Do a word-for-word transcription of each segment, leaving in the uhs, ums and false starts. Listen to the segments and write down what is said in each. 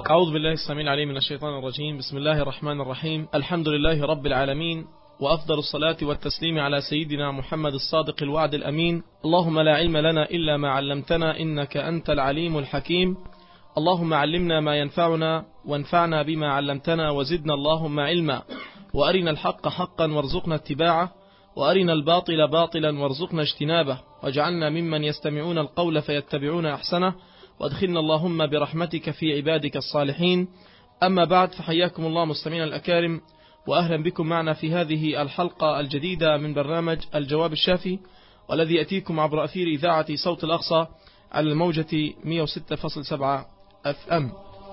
أعوذ بالله السميع العليم من الشيطان الرجيم. بسم الله الرحمن الرحيم. الحمد لله رب العالمين، وأفضل الصلاة والتسليم على سيدنا محمد الصادق الوعد الأمين. اللهم لا علم لنا إلا ما علمتنا إنك أنت العليم الحكيم. اللهم علمنا ما ينفعنا وانفعنا بما علمتنا وزدنا اللهم علما، وأرنا الحق حقا وارزقنا اتباعه، وأرنا الباطل باطلا وارزقنا اجتنابه، واجعلنا ممن يستمعون القول فيتبعون أحسنه، وادخلنا اللهم برحمتك في عبادك الصالحين. أما بعد، فحياكم الله مستمعين الأكارم، وأهلا بكم معنا في هذه الحلقة الجديدة من برنامج الجواب الشافي، والذي يأتيكم عبر أثير إذاعة صوت الأقصى على الموجة مئة وستة فاصلة سبعة أف أم.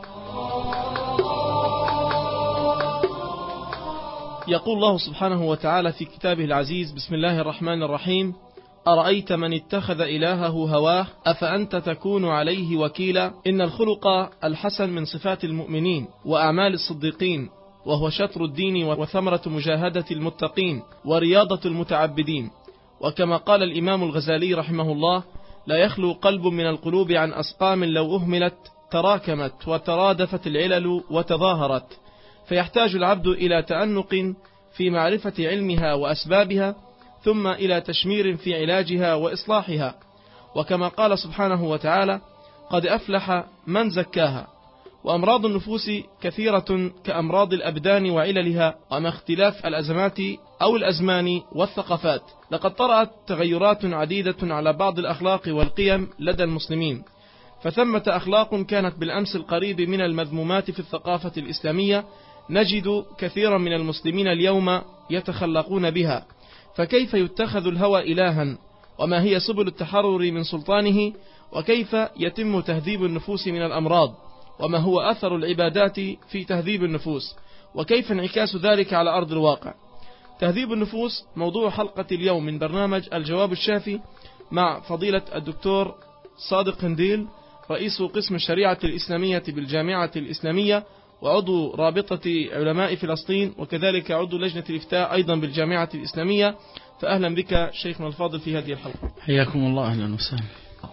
يقول الله سبحانه وتعالى في كتابه العزيز: بسم الله الرحمن الرحيم. أرأيت من اتخذ إلهه هواه أفأنت تكون عليه وكيلا. إن الخلق الحسن من صفات المؤمنين وأعمال الصديقين، وهو شطر الدين وثمرة مجاهدة المتقين ورياضة المتعبدين. وكما قال الإمام الغزالي رحمه الله: لا يخلو قلب من القلوب عن أسقام لو أهملت تراكمت وترادفت العلل وتظاهرت، فيحتاج العبد إلى تأنق في معرفة علمها وأسبابها، ثم إلى تشمير في علاجها وإصلاحها. وكما قال سبحانه وتعالى: قد أفلح من زكاها. وأمراض النفوس كثيرة كأمراض الأبدان وعللها، وما اختلاف الأزمات أو الأزمان والثقافات. لقد طرأت تغيرات عديدة على بعض الأخلاق والقيم لدى المسلمين، فثمة أخلاق كانت بالأمس القريب من المذمومات في الثقافة الإسلامية نجد كثيرا من المسلمين اليوم يتخلقون بها. فكيف يتخذ الهوى إلها؟ وما هي سبل التحرر من سلطانه؟ وكيف يتم تهذيب النفوس من الأمراض؟ وما هو أثر العبادات في تهذيب النفوس؟ وكيف انعكاس ذلك على أرض الواقع؟ تهذيب النفوس موضوع حلقة اليوم من برنامج الجواب الشافي، مع فضيلة الدكتور صادق هنديل، رئيس قسم الشريعة الإسلامية بالجامعة الإسلامية، وعضو رابطة علماء فلسطين، وكذلك عضو لجنة الإفتاء أيضا بالجامعة الإسلامية. فأهلا بك شيخنا الفاضل في هذه الحلقة. حياكم الله، أهلا وسهلا.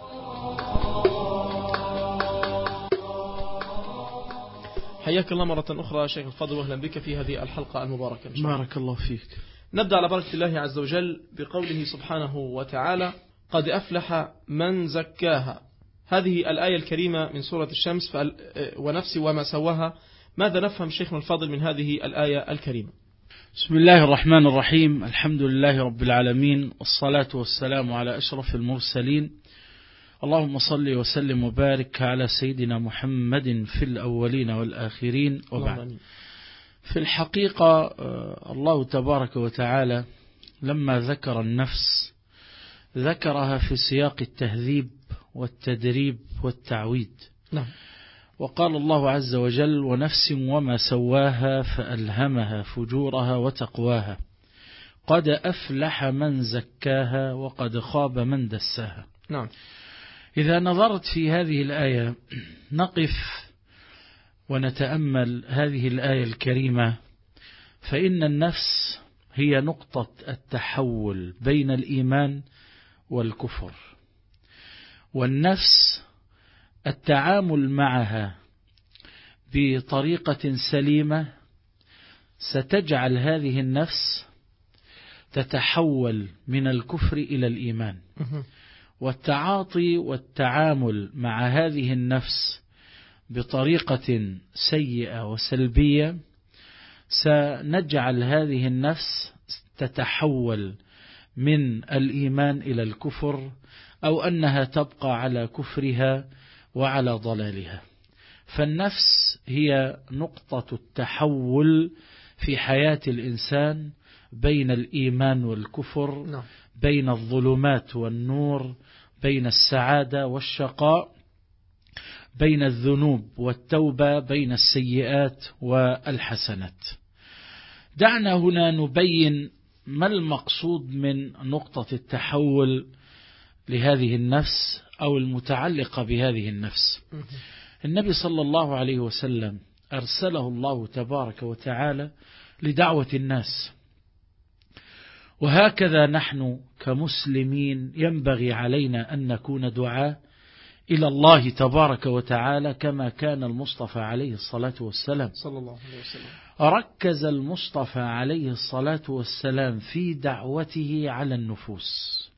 حياك الله مرة أخرى شيخ الفاضل، وأهلا بك في هذه الحلقة المباركة. بارك الله فيك. نبدأ على بركة الله عز وجل بقوله سبحانه وتعالى: قد أفلح من زكاها. هذه الآية الكريمة من سورة الشمس: ونفس وما سواها. ماذا نفهم شيخنا الفاضل من هذه الآية الكريمة؟ بسم الله الرحمن الرحيم. الحمد لله رب العالمين، والصلاة والسلام على أشرف المرسلين. اللهم صل وسلم وبارك على سيدنا محمد في الأولين والآخرين، وبعد. في الحقيقة الله تبارك وتعالى لما ذكر النفس ذكرها في سياق التهذيب والتدريب والتعويد. نعم. وقال الله عز وجل: ونفس وما سواها فألهمها فجورها وتقواها قد أفلح من زكاها وقد خاب من دساها. نعم. إذا نظرت في هذه الآية نقف ونتأمل هذه الآية الكريمة، فإن النفس هي نقطة التحول بين الإيمان والكفر، والنفس التعامل معها بطريقة سليمة ستجعل هذه النفس تتحول من الكفر إلى الإيمان. والتعاطي والتعامل مع هذه النفس بطريقة سيئة وسلبية سنجعل هذه النفس تتحول من الإيمان إلى الكفر، أو أنها تبقى على كفرها وعلى ضلالها. فالنفس هي نقطة التحول في حياة الإنسان بين الإيمان والكفر، بين الظلمات والنور، بين السعادة والشقاء، بين الذنوب والتوبة، بين السيئات والحسنات. دعنا هنا نبين ما المقصود من نقطة التحول لهذه النفس أو المتعلقة بهذه النفس. النبي صلى الله عليه وسلم أرسله الله تبارك وتعالى لدعوة الناس، وهكذا نحن كمسلمين ينبغي علينا أن نكون دعاة إلى الله تبارك وتعالى كما كان المصطفى عليه الصلاة والسلام صلى الله عليه وسلم. ركز المصطفى عليه الصلاة والسلام في دعوته على النفوس،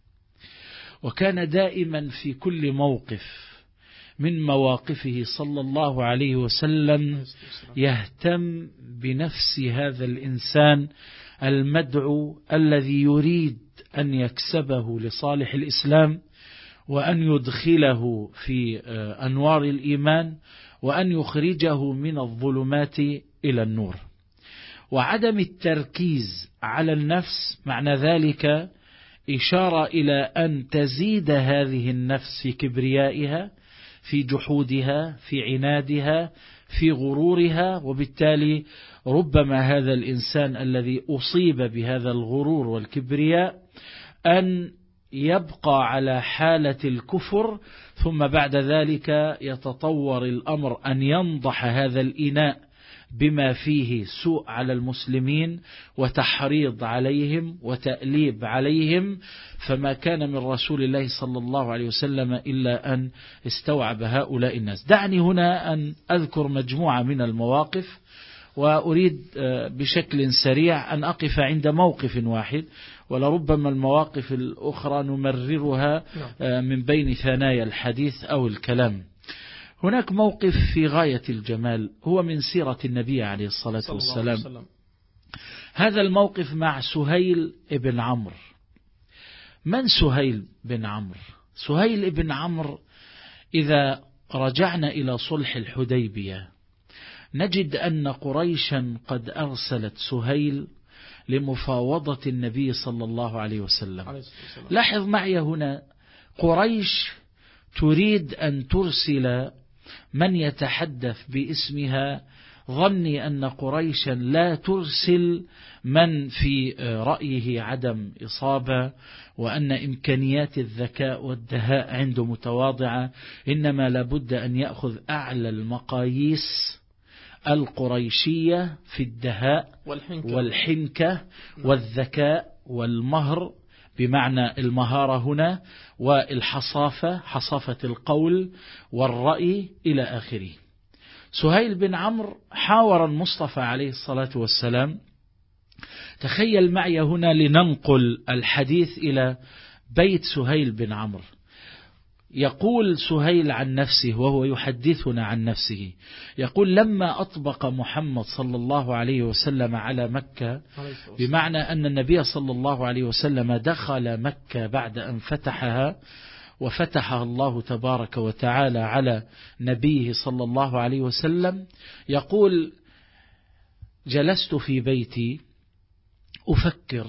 وكان دائما في كل موقف من مواقفه صلى الله عليه وسلم يهتم بنفس هذا الإنسان المدعو الذي يريد أن يكسبه لصالح الإسلام، وأن يدخله في أنوار الإيمان، وأن يخرجه من الظلمات إلى النور. وعدم التركيز على النفس معنى ذلك إشارة إلى أن تزيد هذه النفس في كبريائها، في جحودها، في عنادها، في غرورها، وبالتالي ربما هذا الإنسان الذي أصيب بهذا الغرور والكبرياء أن يبقى على حالة الكفر، ثم بعد ذلك يتطور الأمر أن ينضح هذا الإناء بما فيه سوء على المسلمين وتحريض عليهم وتأليب عليهم. فما كان من رسول الله صلى الله عليه وسلم إلا أن استوعب هؤلاء الناس. دعني هنا أن أذكر مجموعة من المواقف، وأريد بشكل سريع أن أقف عند موقف واحد، ولربما المواقف الأخرى نمررها من بين ثنايا الحديث أو الكلام. هناك موقف في غاية الجمال هو من سيرة النبي عليه الصلاة والسلام. هذا الموقف مع سهيل بن عمرو. من سهيل بن عمرو؟ سهيل بن عمرو إذا رجعنا إلى صلح الحديبية نجد أن قريشا قد أرسلت سهيل لمفاوضة النبي صلى الله عليه وسلم. لاحظ معي هنا، قريش تريد أن ترسل من يتحدث باسمها، ظني أن قريشا لا ترسل من في رأيه عدم إصابة وأن إمكانيات الذكاء والدهاء عنده متواضعة، إنما لابد أن يأخذ أعلى المقاييس القريشية في الدهاء والحنكة, والحنكة والذكاء والمهر، بمعنى المهارة هنا، والحصافة، حصافة القول والرأي إلى آخره. سهيل بن عمرو حاور المصطفى عليه الصلاة والسلام. تخيل معي هنا لننقل الحديث إلى بيت سهيل بن عمرو. يقول سهيل عن نفسه وهو يحدثنا عن نفسه، يقول: لما أطبق محمد صلى الله عليه وسلم على مكة، بمعنى أن النبي صلى الله عليه وسلم دخل مكة بعد أن فتحها، وفتحها الله تبارك وتعالى على نبيه صلى الله عليه وسلم. يقول: جلست في بيتي أفكر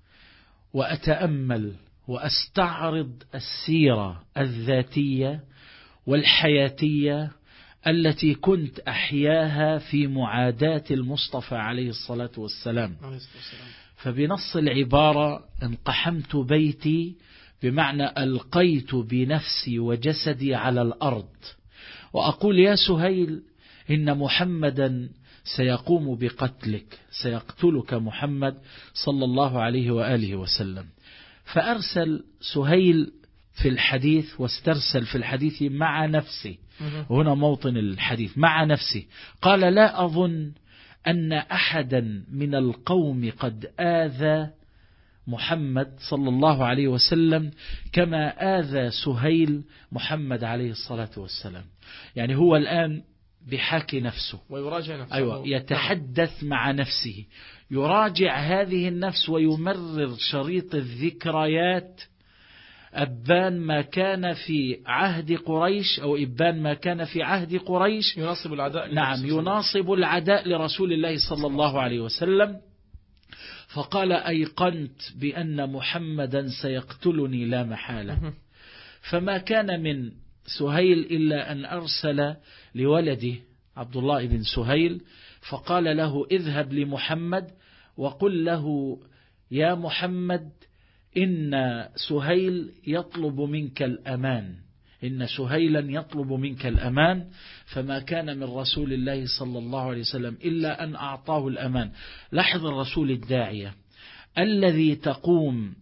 وأتأمل وأستعرض السيرة الذاتية والحياتية التي كنت أحياها في معاداة المصطفى عليه الصلاة والسلام. فبنص العبارة: انقحمت بيتي، بمعنى ألقيت بنفسي وجسدي على الأرض، وأقول: يا سهيل، إن محمدا سيقوم بقتلك، سيقتلك محمد صلى الله عليه وآله وسلم. فأرسل سهيل في الحديث، واسترسل في الحديث مع نفسه، وهنا موطن الحديث، مع نفسه. قال: لا أظن أن أحدا من القوم قد آذى محمد صلى الله عليه وسلم كما آذى سهيل محمد عليه الصلاة والسلام. يعني هو الآن بحاكي نفسه ويراجع نفسه. أيوة، يتحدث مع نفسه، يراجع هذه النفس ويمرر شريط الذكريات، أبان ما كان في عهد قريش، أو إبان ما كان في عهد قريش يناصب العداء. نعم، يناصب العداء لرسول الله صلى الله عليه وسلم. فقال: أيقنت بأن محمدا سيقتلني لا محالة. فما كان من سهيل إلا أن أرسل لولده عبد الله بن سهيل، فقال له: اذهب لمحمد وقل له: يا محمد، إن سهيل يطلب منك الأمان، إن سهيلا يطلب منك الأمان. فما كان من رسول الله صلى الله عليه وسلم إلا أن أعطاه الأمان. لاحظ الرسول الداعية الذي تقوم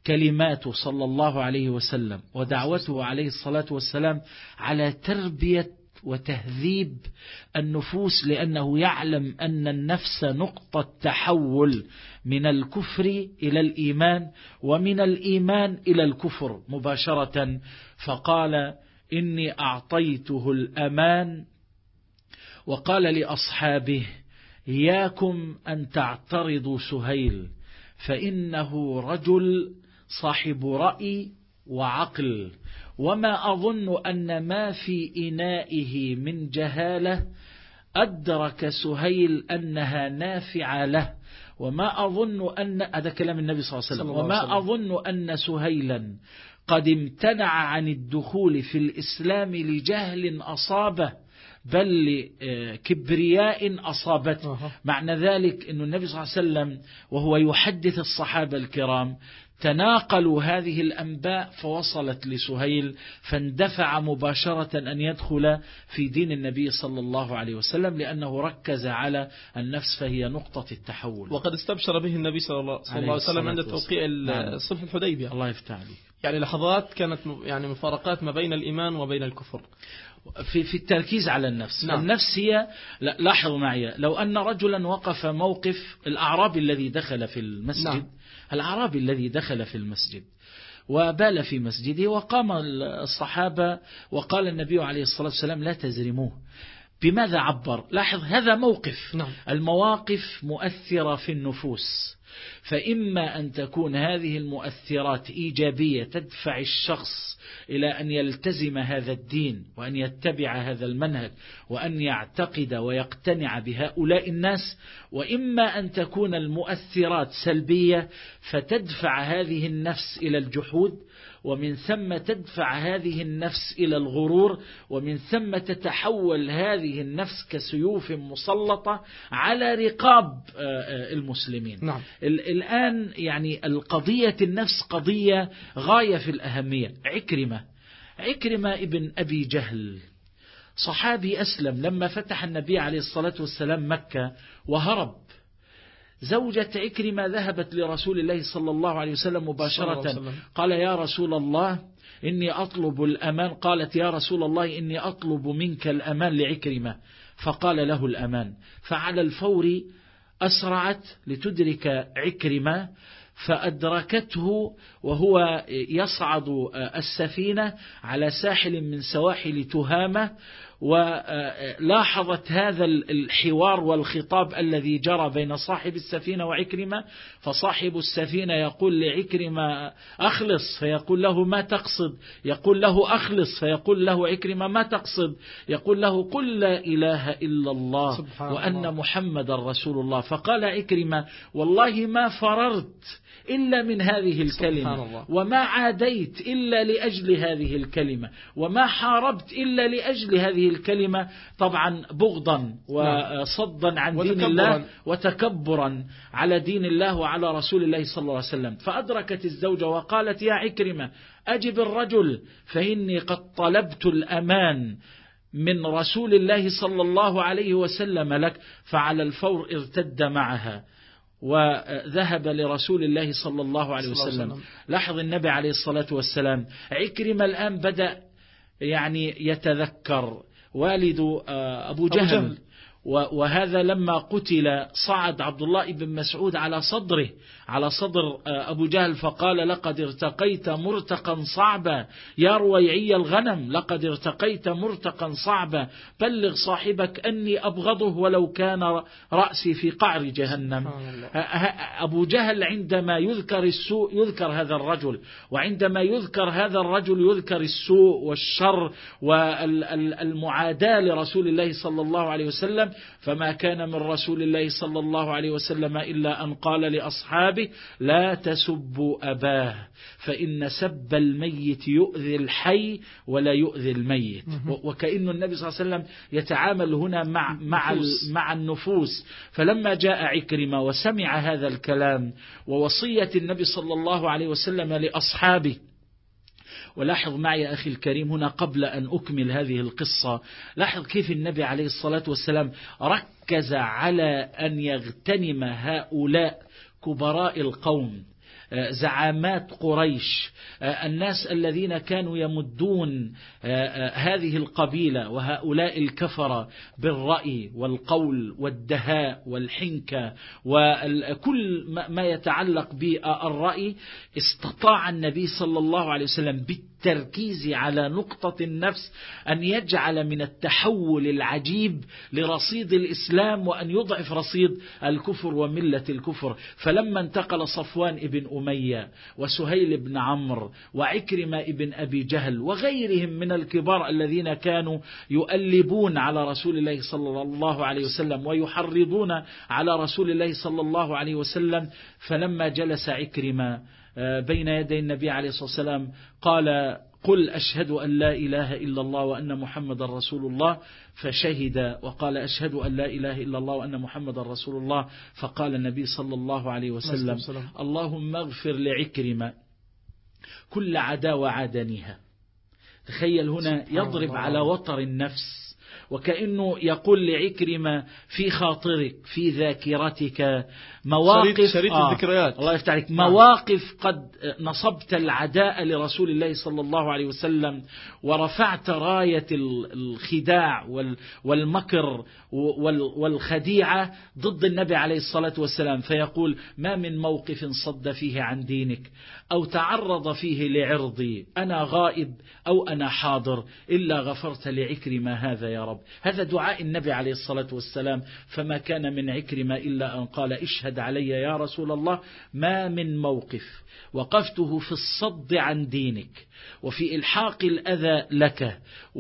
كلماته صلى الله عليه وسلم ودعوته عليه الصلاة والسلام على تربية وتهذيب النفوس، لأنه يعلم أن النفس نقطة تحول من الكفر إلى الإيمان ومن الإيمان إلى الكفر مباشرة. فقال إني أعطيته الأمان، وقال لأصحابه إياكم أن تعترضوا سهيل فإنه رجل صاحب رأي وعقل، وما أظن أن ما في إنائه من جهالة أدرك سهيل أنها نافعة له، وما أظن أن هذا كلام النبي صلى الله عليه وسلم، وما أظن أن سهيلا قد امتنع عن الدخول في الإسلام لجهل أصابه بل لكبرياء أصابته. معنى ذلك أن النبي صلى الله عليه وسلم وهو يحدث الصحابة الكرام تناقلوا هذه الأنباء فوصلت لسهيل، فاندفع مباشرة أن يدخل في دين النبي صلى الله عليه وسلم، لأنه ركز على النفس فهي نقطة التحول. وقد استبشر به النبي صلى الله عليه وسلم عند توقيع صلح الحديبية. الله يفتح عليك. يعني لحظات كانت يعني مفارقات ما بين الإيمان وبين الكفر في في التركيز على النفس. نعم. النفس هي، لاحظوا معي، لو أن رجلا وقف موقف الأعرابي الذي دخل في المسجد. نعم. الأعرابي الذي دخل في المسجد وبال في مسجده، وقام الصحابة وقال النبي عليه الصلاة والسلام لا تزرموه. بماذا عبر؟ لاحظ هذا موقف. نعم. المواقف مؤثرة في النفوس، فإما أن تكون هذه المؤثرات إيجابية تدفع الشخص إلى أن يلتزم هذا الدين وأن يتبع هذا المنهج وأن يعتقد ويقتنع بهؤلاء الناس، وإما أن تكون المؤثرات سلبية فتدفع هذه النفس إلى الجحود، ومن ثم تدفع هذه النفس إلى الغرور، ومن ثم تتحول هذه النفس كسيوف مسلطة على رقاب المسلمين. نعم. الآن يعني القضية النفس قضية غاية في الأهمية. عكرمة عكرمة ابن أبي جهل صحابي أسلم لما فتح النبي عليه الصلاة والسلام مكة وهرب. زوجة عكرمة ذهبت لرسول الله صلى الله عليه وسلم مباشرة، قال يا رسول الله إني أطلب الأمان. قالت يا رسول الله إني أطلب منك الأمان لعكرمة، فقال له الأمان. فعلى الفور أسرعت لتدرك عكرمة، فأدركته وهو يصعد السفينة على ساحل من سواحل تهامة، ولاحظت هذا الحوار والخطاب الذي جرى بين صاحب السفينة وعكرمة. فصاحب السفينة يقول لعكرمة أخلص، فيقول له ما تقصد؟ يقول له أخلص، فيقول له عكرمة ما تقصد؟ يقول له قل لا إله إلا الله وأن محمد رسول الله. فقال عكرمة والله ما فررت إلا من هذه الكلمة، وما عاديت إلا لأجل هذه الكلمة، وما حاربت إلا لأجل هذه الكلمة، طبعا بغضا وصدا عن دين الله وتكبرا على دين الله وعلى رسول الله صلى الله عليه وسلم. فأدركت الزوجة وقالت يا عكرمة أجب الرجل فإني قد طلبت الأمان من رسول الله صلى الله عليه وسلم لك. فعلى الفور ارتد معها وذهب لرسول الله صلى الله عليه وسلم. لاحظ النبي عليه الصلاة والسلام عكرمة الآن بدأ يعني يتذكر والد أبو جهل، وهذا لما قتل صعد عبد الله بن مسعود على صدره على صدر أبو جهل فقال لقد ارتقيت مرتقا صعبا يا رويعي الغنم، لقد ارتقيت مرتقا صعبا بلغ صاحبك أني أبغضه ولو كان رأسي في قعر جهنم. أبو جهل عندما يذكر السوء يذكر هذا الرجل، وعندما يذكر هذا الرجل يذكر السوء والشر والمعاداة لرسول الله صلى الله عليه وسلم. فما كان من رسول الله صلى الله عليه وسلم إلا أن قال لأصحابه لا تسبوا أباه فإن سب الميت يؤذي الحي ولا يؤذي الميت. وكأن النبي صلى الله عليه وسلم يتعامل هنا مع مع مع النفوس. فلما جاء عكرمة وسمع هذا الكلام ووصية النبي صلى الله عليه وسلم لأصحابه، ولاحظ معي أخي الكريم هنا قبل أن أكمل هذه القصة، لاحظ كيف النبي عليه الصلاة والسلام ركز على أن يغتنم هؤلاء كبراء القوم زعامات قريش، الناس الذين كانوا يمدون هذه القبيلة وهؤلاء الكفرة بالرأي والقول والدهاء والحنكة وكل ما يتعلق بالرأي، استطاع النبي صلى الله عليه وسلم بالتركيز على نقطة النفس أن يجعل من التحول العجيب لرصيد الإسلام وأن يضعف رصيد الكفر وملة الكفر. فلما انتقل صفوان ابن أمية وسهيل بن عمرو وعكرمة ابن أبي جهل وغيرهم من الكبار الذين كانوا يؤلبون على رسول الله صلى الله عليه وسلم ويحرضون على رسول الله صلى الله عليه وسلم، فلما جلس عكرمة بين يدي النبي عليه الصلاة والسلام قال: قل أشهد أن لا إله إلا الله وأن محمد رسول الله، فشهد وقال: أشهد أن لا إله إلا الله وأن محمد رسول الله. فقال النبي صلى الله عليه وسلم: اللهم اغفر لعكرمة كل عداوة عادنيها. تخيل هنا يضرب على وتر النفس، وكأنه يقول لعكرمة: في خاطرك في ذاكرتك مواقف شريط, شريط آه الذكريات، الله يفتح عليك، مواقف قد نصبت العداء لرسول الله صلى الله عليه وسلم ورفعت راية الخداع والمكر والخديعة ضد النبي عليه الصلاة والسلام. فيقول: ما من موقف صد فيه عن دينك أو تعرض فيه لعرضي أنا غائب أو أنا حاضر إلا غفرت لعكرمة هذا يا رب. هذا دعاء النبي عليه الصلاة والسلام. فما كان من عكرمة إلا أن قال: اشهد علي يا رسول الله ما من موقف وقفته في الصد عن دينك وفي إلحاق الأذى لك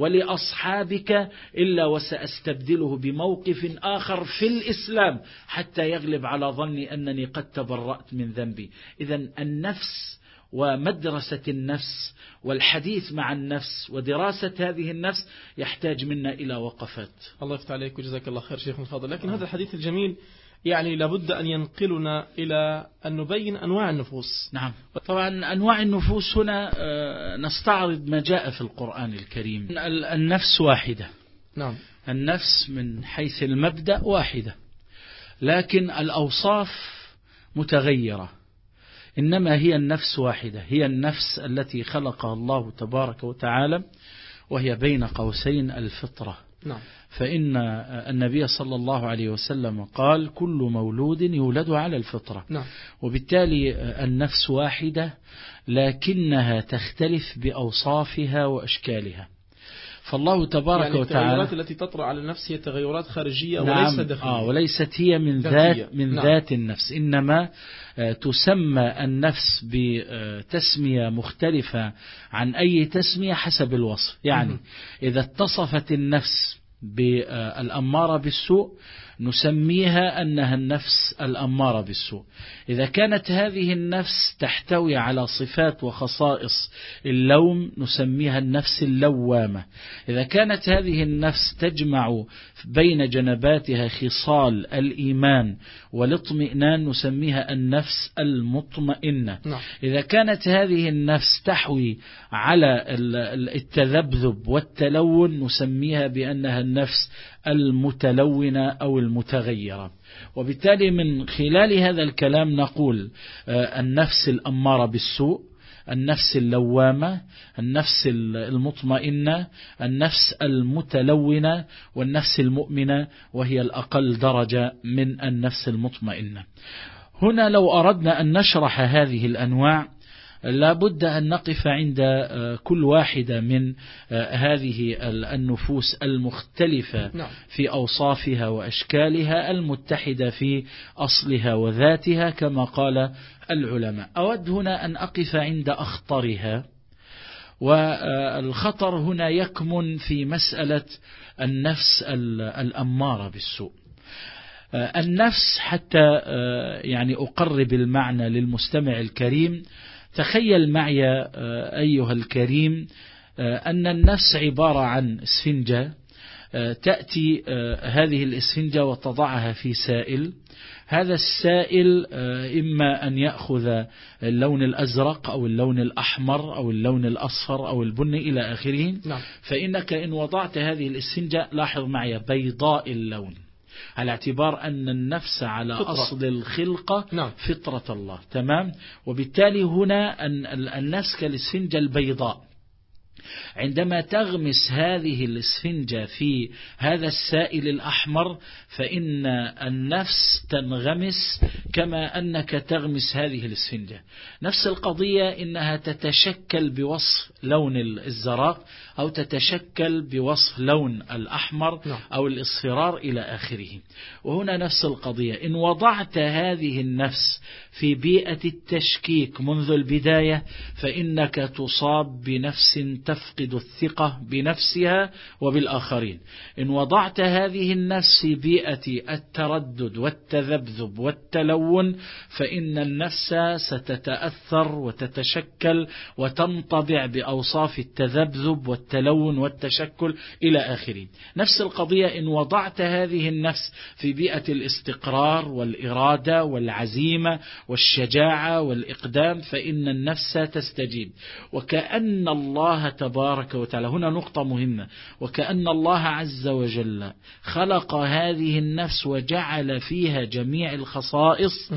ولأصحابك إلا وسأستبدله بموقف آخر في الإسلام حتى يغلب على ظني أنني قد تبرأت من ذنبي. إذن النفس ومدرسة النفس والحديث مع النفس ودراسة هذه النفس يحتاج منا إلى وقفات. الله يفتح عليك وجزاك الله خير شيخ الفاضل. لكن هذا الحديث الجميل يعني لابد أن ينقلنا إلى أن نبين أنواع النفوس. نعم، طبعا أنواع النفوس هنا نستعرض ما جاء في القرآن الكريم. النفس واحدة، نعم، النفس من حيث المبدأ واحدة، لكن الأوصاف متغيرة. إنما هي النفس واحدة، هي النفس التي خلقها الله تبارك وتعالى، وهي بين قوسين الفطرة. نعم. فإن النبي صلى الله عليه وسلم قال: كل مولود يولد على الفطرة. نعم. وبالتالي النفس واحدة لكنها تختلف بأوصافها وأشكالها. فالله تبارك يعني وتعالى التغيرات التي تطرأ على النفس هي تغيرات خارجية، نعم، وليس داخلية. آه وليست هي من ذات من نعم. ذات النفس، إنما تسمى النفس بتسمية مختلفة عن أي تسمية حسب الوصف. يعني م- إذا اتصفت النفس بالأمارة بالسوء نسميها أنها النفس الأمارة بالسوء. إذا كانت هذه النفس تحتوي على صفات وخصائص اللوم نسميها النفس اللوامة. إذا كانت هذه النفس تجمع بين جنباتها خصال الإيمان والاطمئنان نسميها النفس المطمئنة. نعم. إذا كانت هذه النفس تحوي على التذبذب والتلون نسميها بأنها النفس المتلونة أو المتغيرة. وبالتالي من خلال هذا الكلام نقول النفس الأمارة بالسوء، النفس اللوامة، النفس المطمئنة، النفس المتلونة، والنفس المؤمنة وهي الأقل درجة من النفس المطمئنة. هنا لو أردنا أن نشرح هذه الأنواع لابد أن نقف عند كل واحدة من هذه النفوس المختلفة في أوصافها وأشكالها المتحدة في أصلها وذاتها كما قال العلماء. أود هنا أن أقف عند أخطرها، والخطر هنا يكمن في مسألة النفس الأمارة بالسوء. النفس حتى يعني أقرب المعنى للمستمع الكريم، تخيل معي أيها الكريم أن النفس عبارة عن اسفنجة، تأتي هذه الاسفنجة وتضعها في سائل. هذا السائل إما أن يأخذ اللون الأزرق أو اللون الأحمر أو اللون الأصفر أو البني إلى آخره. نعم. فإنك إن وضعت هذه الاسفنجة لاحظ معي بيضاء اللون، على اعتبار أن النفس على فطرة. أصل الخلقة نعم. فطرة الله. تمام. وبالتالي هنا أن النفس كالإسفنجة البيضاء، عندما تغمس هذه الإسفنجة في هذا السائل الأحمر فإن النفس تنغمس كما أنك تغمس هذه الإسفنجة. نفس القضية إنها تتشكل بوصف لون الزرق أو تتشكل بوصف لون الأحمر أو الإصفرار إلى آخره. وهنا نفس القضية، إن وضعت هذه النفس في بيئة التشكيك منذ البداية فإنك تصاب بنفس تفقد الثقة بنفسها وبالآخرين. إن وضعت هذه النفس في بيئة التردد والتذبذب والتلون فإن النفس ستتأثر وتتشكل وتنطبع بأوصاف التذبذب والتلون والتشكل إلى آخره. نفس القضية إن وضعت هذه النفس في بيئة الاستقرار والإرادة والعزيمة والشجاعة والإقدام فإن النفس تستجيب. وكأن الله تبارك وتعالى، هنا نقطة مهمة، وكأن الله عز وجل خلق هذه النفس وجعل فيها جميع الخصائص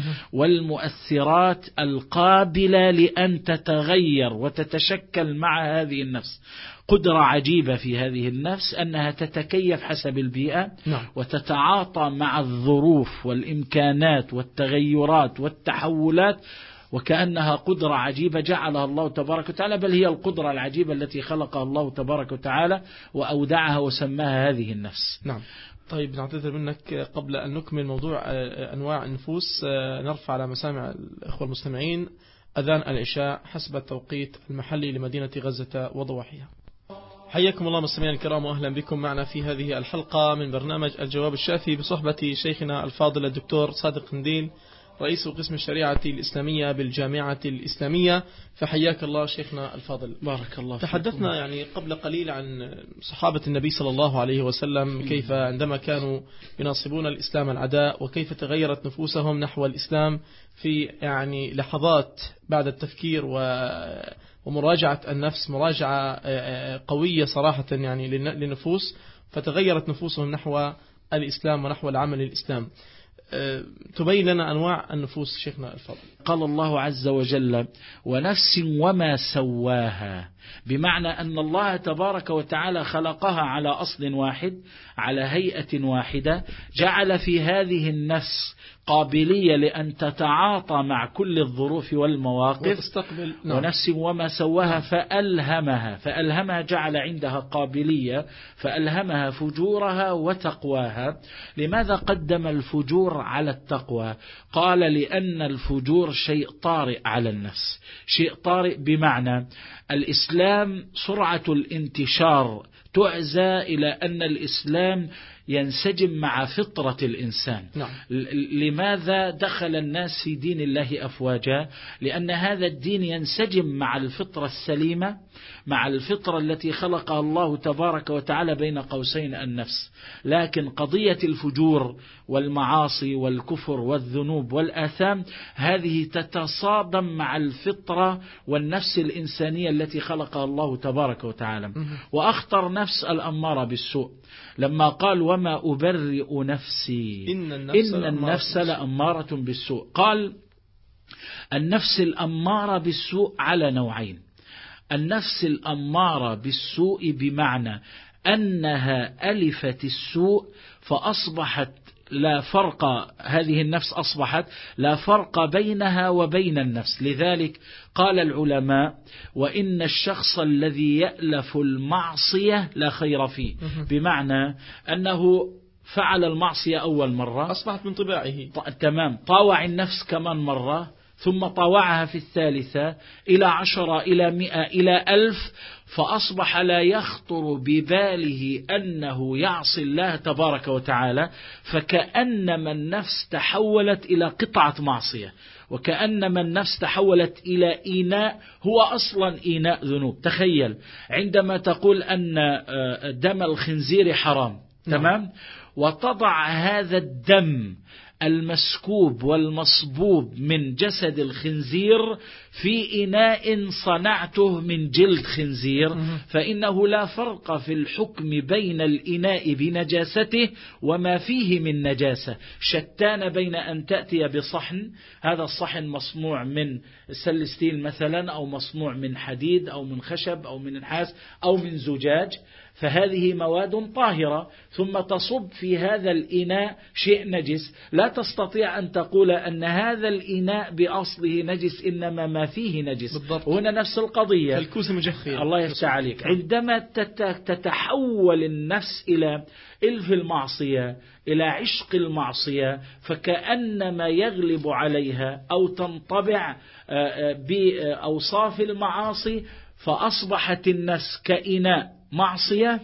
والمؤثرات القابلة لأن تتغير وتتشكل مع هذه النفس. قدرة عجيبة في هذه النفس أنها تتكيف حسب البيئة نعم. وتتعاطى مع الظروف والإمكانات والتغيرات والتحولات، وكأنها قدرة عجيبة جعلها الله تبارك وتعالى، بل هي القدرة العجيبة التي خلقها الله تبارك وتعالى وأودعها وسماها هذه النفس. نعم. طيب نعتذر منك قبل أن نكمل موضوع أنواع النفوس، نرفع على مسامع الأخوة المستمعين أذان العشاء حسب التوقيت المحلي لمدينة غزة وضواحيها. حياكم الله مستمعينا الكرام وأهلا بكم معنا في هذه الحلقة من برنامج الجواب الشافي بصحبة شيخنا الفاضل الدكتور صادق قنديل رئيس قسم الشريعة الإسلامية بالجامعة الإسلامية. فحياك الله شيخنا الفاضل. بارك الله فيكم. تحدثنا يعني قبل قليل عن صحابة النبي صلى الله عليه وسلم، كيف عندما كانوا يناصبون الإسلام العداء وكيف تغيرت نفوسهم نحو الإسلام في يعني لحظات بعد التفكير ومراجعة النفس، مراجعة قوية صراحة يعني للنفوس، فتغيرت نفوسهم نحو الإسلام ونحو العمل الإسلام. تبين لنا أنواع النفوس شيخنا الفاضل. قال الله عز وجل ونفس وما سواها، بمعنى أن الله تبارك وتعالى خلقها على أصل واحد على هيئة واحدة، جعل في هذه النفس قابلية لأن تتعاطى مع كل الظروف والمواقف وتستقبل. نعم. ونفس وما سواها فألهمها، فألهمها جعل عندها قابلية، فألهمها فجورها وتقواها. لماذا قدم الفجور على التقوى؟ قال لأن الفجور شيء طارئ على النفس، شيء طارئ بمعنى الإسلام سرعة الانتشار تعزى إلى أن الإسلام ينسجم مع فطرة الإنسان. نعم. لماذا دخل الناس في دين الله أفواجا؟ لأن هذا الدين ينسجم مع الفطرة السليمة، مع الفطرة التي خلقها الله تبارك وتعالى بين قوسين النفس. لكن قضية الفجور والمعاصي والكفر والذنوب والآثام هذه تتصادم مع الفطرة والنفس الإنسانية التي خلقها الله تبارك وتعالى. وأخطر نفس الأمارة بالسوء، لما قال وما أبرئ نفسي إن النفس, إن النفس لأمارة بالسوء. قال النفس الأمارة بالسوء على نوعين. النفس الأمارة بالسوء بمعنى أنها ألفت السوء فأصبحت لا فرق، هذه النفس أصبحت لا فرق بينها وبين النفس. لذلك قال العلماء وإن الشخص الذي يألف المعصية لا خير فيه، بمعنى أنه فعل المعصية أول مرة أصبحت من طباعه. تمام. طاوع النفس كمان مرة، ثم طاوعها في الثالثة إلى عشرة إلى مئة إلى ألف، فأصبح لا يخطر بباله أنه يعصي الله تبارك وتعالى، فكأنما النفس تحولت إلى قطعة معصية، وكأنما النفس تحولت إلى إيناء هو أصلا إيناء ذنوب. تخيل عندما تقول أن دم الخنزير حرام، تمام، وتضع هذا الدم المسكوب والمصبوب من جسد الخنزير في إناء صنعته من جلد خنزير فإنه لا فرق في الحكم بين الإناء بنجاسته وما فيه من نجاسة. شتان بين أن تأتي بصحن، هذا الصحن مصنوع من سلستيل مثلا، أو مصنوع من حديد أو من خشب أو من نحاس أو من زجاج، فهذه مواد طاهرة، ثم تصب في هذا الإناء شيء نجس، لا تستطيع أن تقول أن هذا الإناء بأصله نجس إنما ما فيه نجس. بالضبط. هنا نفس القضية. الكوس مجخية. الله يفتح عليك. عندما تتحول النفس إلى إلف المعصية، إلى عشق المعصية، فكأنما يغلب عليها أو تنطبع بأوصاف المعاصي، فأصبحت النفس كإناء معصية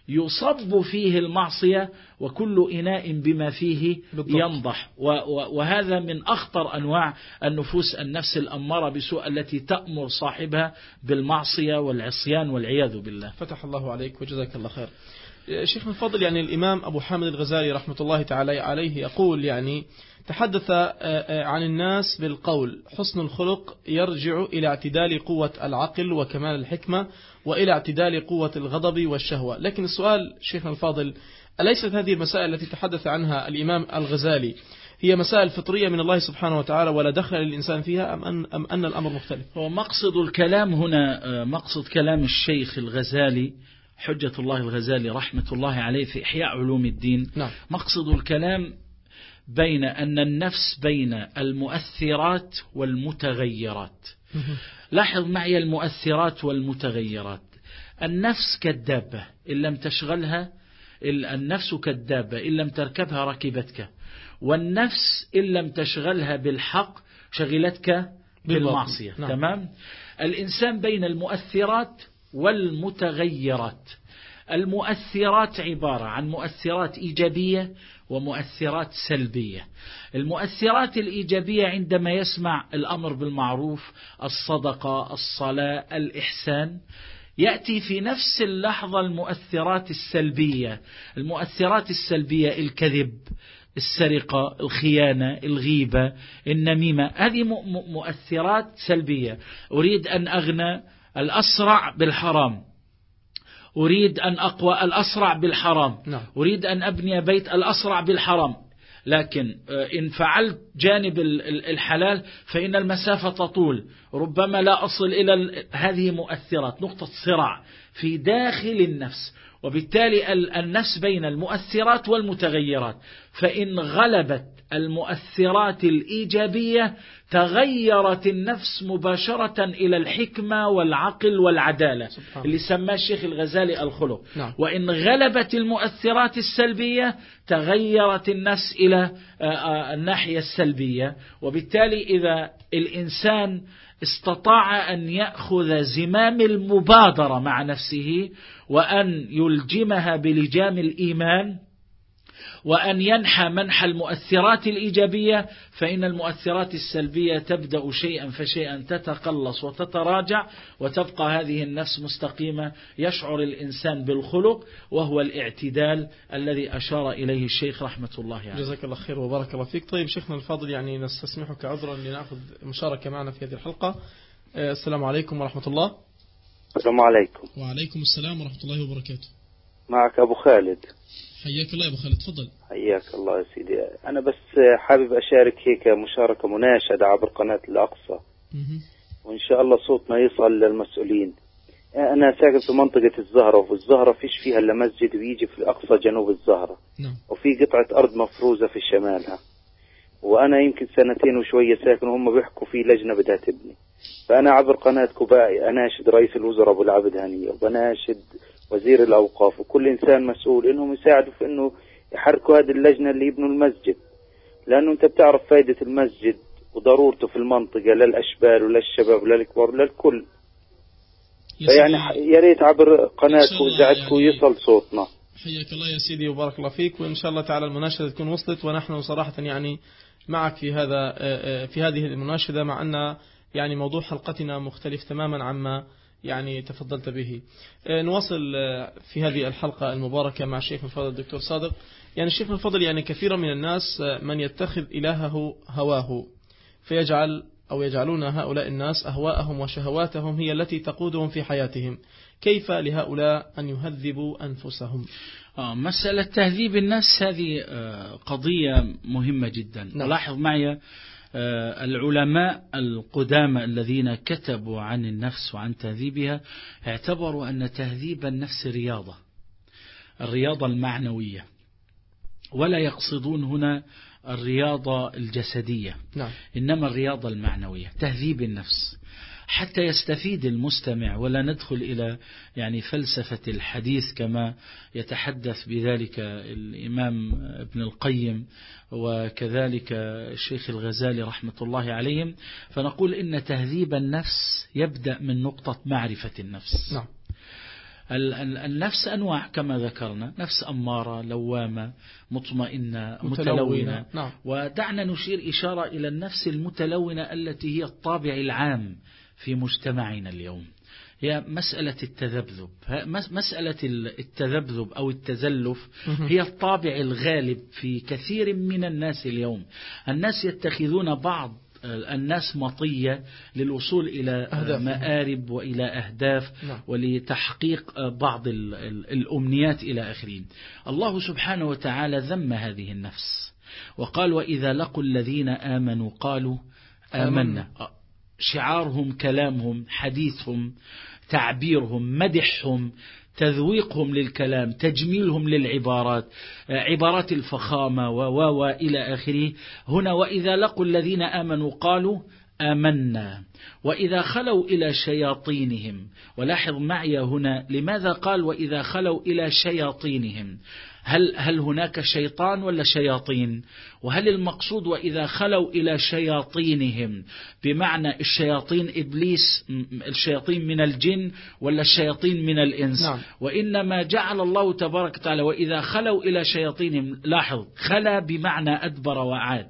يصب فيه المعصية، وكل إناء بما فيه بالضبط. ينضح. وهذا من أخطر أنواع النفوس، النفس الأمارة بسوء التي تأمر صاحبها بالمعصية والعصيان والعياذ بالله. فتح الله عليك وجزاك الله خير. شيخ من فضل، يعني الإمام أبو حامد الغزالي رحمة الله تعالى عليه يقول، يعني تحدث عن الناس بالقول حسن الخلق يرجع إلى اعتدال قوة العقل وكمال الحكمة وإلى اعتدال قوة الغضب والشهوة. لكن السؤال شيخنا الفاضل، أليست هذه المسائل التي تحدث عنها الإمام الغزالي هي مسائل فطرية من الله سبحانه وتعالى ولا دخل للإنسان فيها، أم أن, أم أن الأمر مختلف؟ هو مقصد الكلام هنا، مقصد كلام الشيخ الغزالي حجة الله الغزالي رحمة الله عليه في إحياء علوم الدين. نعم. مقصد الكلام بين أن النفس بين المؤثرات والمتغيرات. لاحظ معي المؤثرات والمتغيرات. النفس كالدابة إن لم تشغلها، النفس كالدابة إن لم تركبها ركبتك، والنفس إن لم تشغلها بالحق شغلتك بالمعصية. نعم. تمام. الإنسان بين المؤثرات والمتغيرات. المؤثرات عبارة عن مؤثرات إيجابية ومؤثرات سلبية. المؤثرات الإيجابية عندما يسمع الأمر بالمعروف، الصدقة، الصلاة، الإحسان، يأتي في نفس اللحظة المؤثرات السلبية. المؤثرات السلبية الكذب، السرقة، الخيانة، الغيبة، النميمة، هذه مؤثرات سلبية. أريد أن أغنى، الأسرع بالحرام، أريد أن أقوى، الأسرع بالحرام. نعم. أريد أن أبني بيت، الأسرع بالحرام. لكن إن فعلت جانب الحلال فإن المسافة تطول، ربما لا أصل إلى هذه مؤثرات، نقطة صراع في داخل النفس. وبالتالي النفس بين المؤثرات والمتغيرات، فإن غلبت المؤثرات الإيجابية تغيرت النفس مباشرة إلى الحكمة والعقل والعدالة اللي سماه الشيخ الغزالي الخلق. نعم. وإن غلبت المؤثرات السلبية تغيرت النفس إلى الناحية السلبية. وبالتالي إذا الإنسان استطاع أن يأخذ زمام المبادرة مع نفسه وأن يلجمها بلجام الإيمان وأن ينحى منح المؤثرات الإيجابية، فإن المؤثرات السلبية تبدأ شيئا فشيئا تتقلص وتتراجع، وتبقى هذه النفس مستقيمة. يشعر الإنسان بالخلق وهو الاعتدال الذي أشار إليه الشيخ رحمة الله عليه. جزاك الله خير وبارك الله فيك. طيب شيخنا الفاضل، يعني نستسمحك عذرا لنأخذ مشاركة معنا في هذه الحلقة. السلام عليكم ورحمة الله. السلام عليكم. وعليكم السلام ورحمة الله وبركاته. معك أبو خالد. حياك الله يا أبو خالد، تفضل. حياك الله يا سيدي. أنا بس حابب أشارك هيك مشاركة مناشدة عبر قناة الأقصى، وإن شاء الله صوتنا يصل للمسؤولين. أنا ساكن في منطقة الزهرة، وفي الزهرة فيش فيها إلا مسجد ويجي في أقصى جنوب الزهرة. نعم. وفي قطعة أرض مفروزة في شمالها، وأنا يمكن سنتين وشوية ساكن، وهم بيحكوا في لجنة بدها تبني. فأنا عبر قناتكم بقى أناشد رئيس الوزراء أبو العبد هنية، وبناشد وزير الأوقاف وكل إنسان مسؤول إنهم يساعدوا في إنه يحركوا هذه اللجنة اللي يبنوا المسجد، لأنه أنت بتعرف فائدة المسجد وضرورته في المنطقة للأشبال وللشباب وللكبار وللكل. فيعني يا ريت عبر قناتكم وإذاعتكم يعني يصل صوتنا. حياك الله يا سيدي وبارك الله فيك، وإن شاء الله تعالى المناشدة تكون وصلت، ونحن صراحة يعني معك في هذا في هذه المناشدة، مع أن يعني موضوع حلقتنا مختلف تماما عما يعني تفضلت به. نواصل في هذه الحلقة المباركة مع الشيخ الفاضل الدكتور صادق. يعني الشيخ الفضل، يعني كثيرا من الناس من يتخذ إلهه هواه، فيجعل أو يجعلون هؤلاء الناس أهواءهم وشهواتهم هي التي تقودهم في حياتهم. كيف لهؤلاء أن يهذبوا أنفسهم؟ آه مسألة تهذيب النفس هذه آه قضية مهمة جدا. نعم. لاحظ معي آه العلماء القدامى الذين كتبوا عن النفس وعن تهذيبها اعتبروا أن تهذيب النفس رياضة، الرياضة المعنوية، ولا يقصدون هنا الرياضة الجسدية. نعم. إنما الرياضة المعنوية، تهذيب النفس، حتى يستفيد المستمع، ولا ندخل إلى يعني فلسفة الحديث كما يتحدث بذلك الإمام ابن القيم وكذلك الشيخ الغزالي رحمة الله عليهم. فنقول إن تهذيب النفس يبدأ من نقطة معرفة النفس. نعم. النفس أنواع كما ذكرنا، نفس أمارة، لوامة، مطمئنة، متلونة, متلونة. نعم. ودعنا نشير إشارة إلى النفس المتلونة التي هي الطابع العام في مجتمعنا اليوم، هي مسألة التذبذب. مسألة التذبذب أو التزلف هي الطابع الغالب في كثير من الناس اليوم. الناس يتخذون بعض الناس مطية للوصول إلى أهداف. مآرب وإلى أهداف. نعم. ولتحقيق بعض الأمنيات إلى آخره. الله سبحانه وتعالى ذم هذه النفس وقال: وإذا لقوا الذين آمنوا قالوا آمنا. شعارهم، كلامهم، حديثهم، تعبيرهم، مدحهم، تذويقهم للكلام، تجميلهم للعبارات، عبارات الفخامة و إلى آخره. هنا وإذا لقوا الذين آمنوا قالوا آمنا وإذا خلوا إلى شياطينهم. ولاحظ معي هنا لماذا قال وإذا خلوا إلى شياطينهم؟ هل هل هناك شيطان ولا شياطين؟ وهل المقصود وإذا خلوا إلى شياطينهم بمعنى الشياطين إبليس، الشياطين من الجن ولا الشياطين من الإنس؟ نعم. وإنما جعل الله تبارك وتعالى وإذا خلوا إلى شياطينهم. لاحظ، خلا بمعنى أدبر وعاد.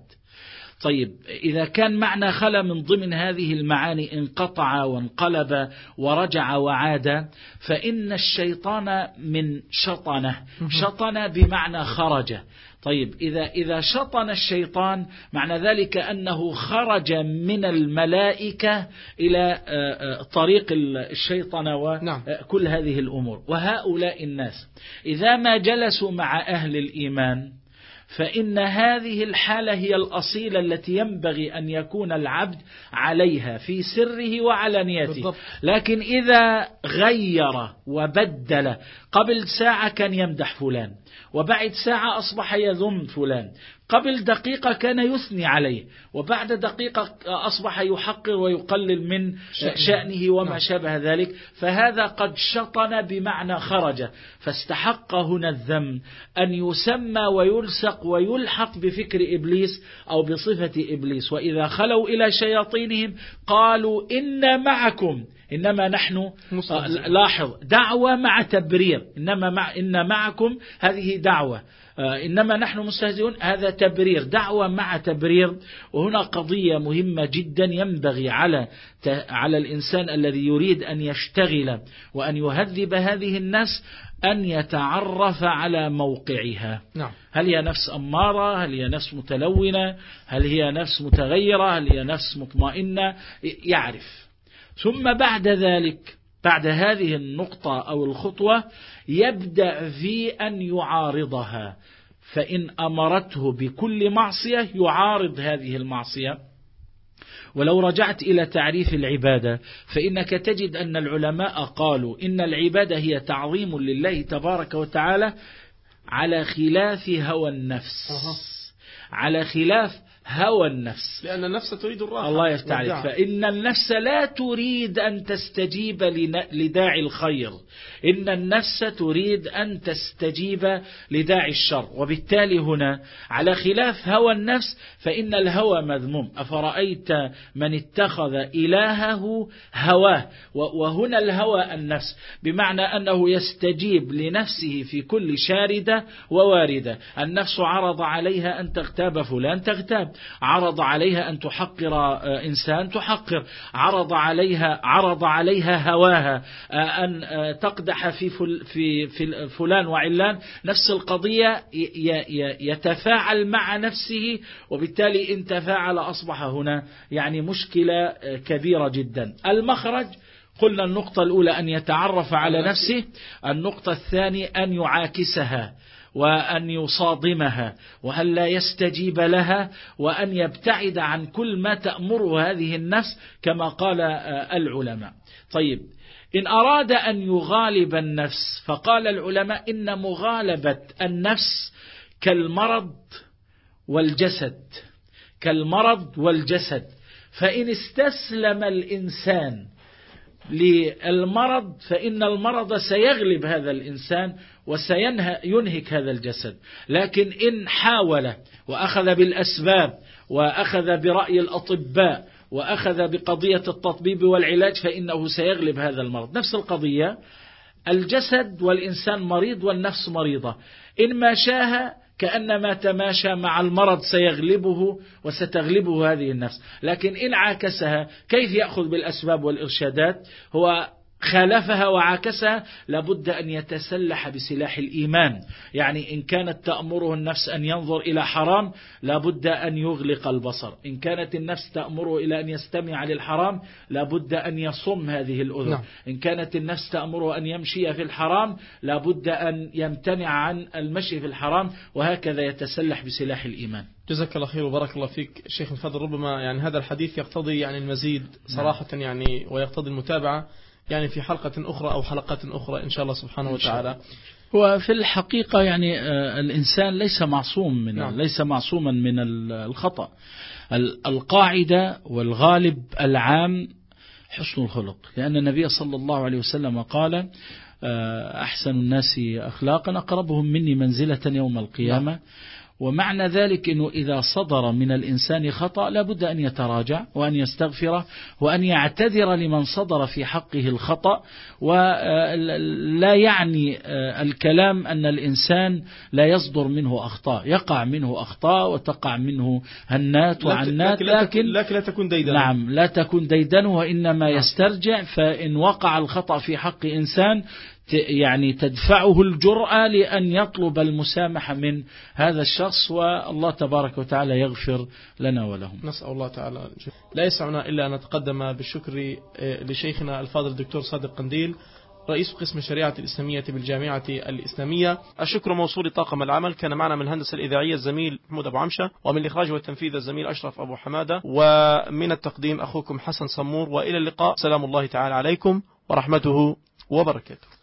طيب، إذا كان معنى خلا من ضمن هذه المعاني انقطع وانقلب ورجع وعاد، فإن الشيطان من شطنه، شطن بمعنى خرج. طيب، إذا إذا شطن الشيطان معنى ذلك أنه خرج من الملائكة إلى طريق الشيطان وكل هذه الأمور. وهؤلاء الناس إذا ما جلسوا مع أهل الإيمان فإن هذه الحالة هي الأصيلة التي ينبغي أن يكون العبد عليها في سره وعلانيته. بالضبط. لكن إذا غير وبدل، قبل ساعة كان يمدح فلان وبعد ساعة أصبح يذم فلان، قبل دقيقة كان يثني عليه وبعد دقيقة أصبح يحقر ويقلل من شأنه وما شابه ذلك، فهذا قد شطن بمعنى خرج. فاستحق هنا الذم أن يسمى ويلصق ويلحق بفكر إبليس أو بصفة إبليس. وإذا خلوا إلى شياطينهم قالوا إنا معكم إنما نحن مستهزئون. لاحظ، دعوة مع تبرير. إنما مع إن معكم هذه دعوة، إنما نحن مستهزئون هذا تبرير، دعوة مع تبرير. وهنا قضية مهمة جدا ينبغي على على الإنسان الذي يريد أن يشتغل وأن يهذب هذه النفس أن يتعرف على موقعها. نعم. هل هي نفس أمارة؟ هل هي نفس متلونة؟ هل هي نفس متغيرة؟ هل هي نفس مطمئنة؟ يعرف. ثم بعد ذلك، بعد هذه النقطة أو الخطوة، يبدأ في أن يعارضها. فإن أمرته بكل معصية يعارض هذه المعصية. ولو رجعت إلى تعريف العبادة فإنك تجد أن العلماء قالوا إن العبادة هي تعظيم لله تبارك وتعالى على خلاف هوى النفس. أه. على خلاف هوى النفس، لأن النفس تريد الراحة. الله يفتح عليك. فإن النفس لا تريد أن تستجيب لداعي الخير، إن النفس تريد أن تستجيب لداعي الشر. وبالتالي هنا على خلاف هوى النفس، فإن الهوى مذموم. أفرأيت من اتخذ إلهه هواه. وهنا الهوى النفس بمعنى أنه يستجيب لنفسه في كل شاردة وواردة. النفس عرض عليها أن تغتاب فلان تغتاب، عرض عليها أن تحقر إنسان تحقر، عرض عليها عرض عليها هواها أن تقدح في في في فلان وعلان، نفس القضية يتفاعل مع نفسه، وبالتالي إن تفاعل أصبح هنا يعني مشكلة كبيرة جدا. المخرج قلنا النقطة الأولى أن يتعرف على نفسه، النقطة الثانية أن يعاكسها وأن يصادمها وأن لا يستجيب لها وأن يبتعد عن كل ما تأمره هذه النفس كما قال العلماء. طيب، إن أراد أن يغالب النفس فقال العلماء إن مغالبة النفس كالمرض والجسد، كالمرض والجسد، فإن استسلم الإنسان للمرض فإن المرض سيغلب هذا الإنسان وسينهك هذا الجسد، لكن إن حاول وأخذ بالأسباب وأخذ برأي الأطباء وأخذ بقضية التطبيب والعلاج فإنه سيغلب هذا المرض. نفس القضية، الجسد والإنسان مريض والنفس مريضة، إن ماشاها كأنما تماشى مع المرض سيغلبه وستغلبه هذه النفس، لكن إن عاكسها كيف يأخذ بالأسباب والإرشادات؟ هو خالفها وعاكسها، لابد أن يتسلح بسلاح الإيمان. يعني إن كانت تأمره النفس أن ينظر إلى حرام لابد أن يغلق البصر، إن كانت النفس تأمره إلى أن يستمع للحرام لابد أن يصم هذه الأذن، نعم. إن كانت النفس تأمره أن يمشي في الحرام لابد أن يمتنع عن المشي في الحرام، وهكذا يتسلح بسلاح الإيمان. جزاك الله خير وبارك الله فيك شيخ الفاضل. ربما يعني هذا الحديث يقتضي يعني المزيد صراحة، نعم. يعني ويقتضي المتابعة يعني في حلقة أخرى أو حلقات أخرى إن شاء الله سبحانه وتعالى. وفي الحقيقة يعني الإنسان ليس معصوم من نعم. ليس معصوما من الخطأ. القاعدة والغالب العام حسن الخلق، لأن النبي صلى الله عليه وسلم قال أحسن الناس أخلاقا أقربهم مني منزلة يوم القيامة، نعم. ومعنى ذلك أنه إذا صدر من الإنسان خطأ لابد أن يتراجع وأن يستغفره وأن يعتذر لمن صدر في حقه الخطأ. ولا يعني الكلام أن الإنسان لا يصدر منه أخطاء، يقع منه أخطاء وتقع منه هنات وعنات، لكن, لكن لا تكون ديدنه. نعم، لا تكون ديدنه، وإنما يسترجع. فإن وقع الخطأ في حق إنسان يعني تدفعه الجرأة لأن يطلب المسامحة من هذا الشخص، والله تبارك وتعالى يغفر لنا ولهم. نسأل الله تعالى. لا يسعنا إلا أن نتقدم بالشكر لشيخنا الفاضل الدكتور صادق قنديل رئيس قسم الشريعة الإسلامية بالجامعة الإسلامية. الشكر موصول طاقم العمل، كان معنا من الهندسة الإذاعية الزميل محمود أبو عمشة، ومن الإخراج والتنفيذ الزميل أشرف أبو حمادة، ومن التقديم أخوكم حسن صمور، وإلى اللقاء. سلام الله تعالى عليكم ورحمته وبركاته.